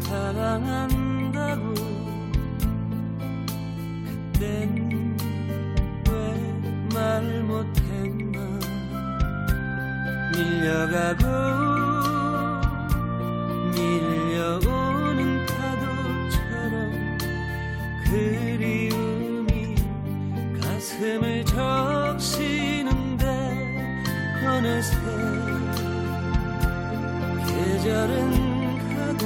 사랑한다고 그땐 왜 말 못했나. 밀려가고 밀려오는 파도처럼 그리움이 가슴을 적시는데 어느새 계절은 가고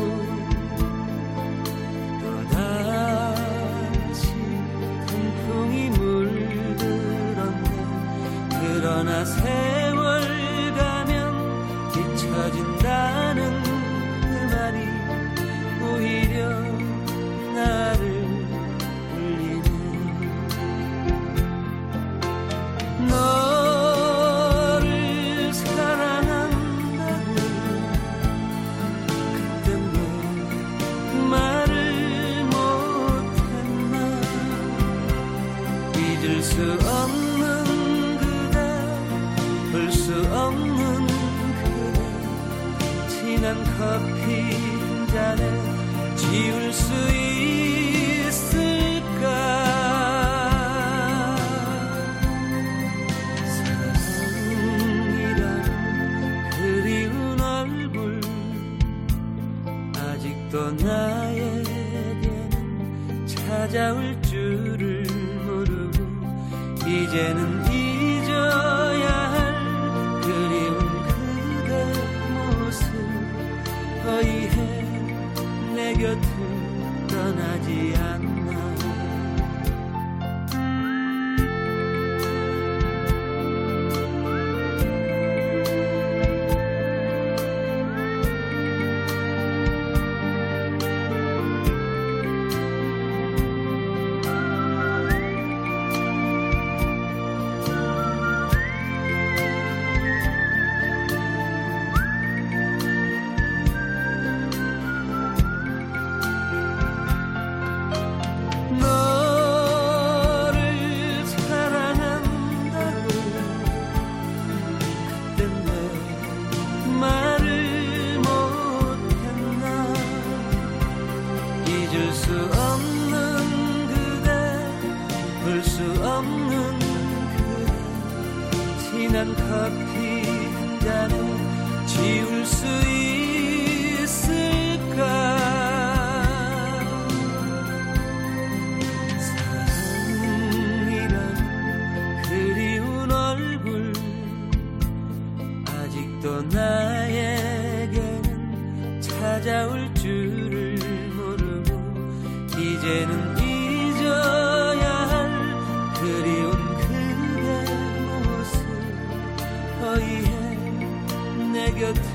또다시 단풍이 물들었네. 그러나 세월 가면 잊혀진다는 그 말이 오히려 나를 울리네. 너를 사랑한다고 그땐 왜 말을 못했나. 잊을 수 없는 그대, 볼 수 없는 그대, 진한 커피 한 잔에 지울 수 있을까. 사랑이란 그리운 얼굴 아직도 나에게는 찾아올 줄을 모르고 이제는 잊어야 할 그리운 그대 모습 어이해 내 곁을 떠나지 않나. 진한 커피 한 잔에 지울 수 있을까. 사랑이란 그리운 얼굴 아직도 나에게는 찾아올 줄을 모르고 이제는 잊어야 할 그리운 어이해 내 곁을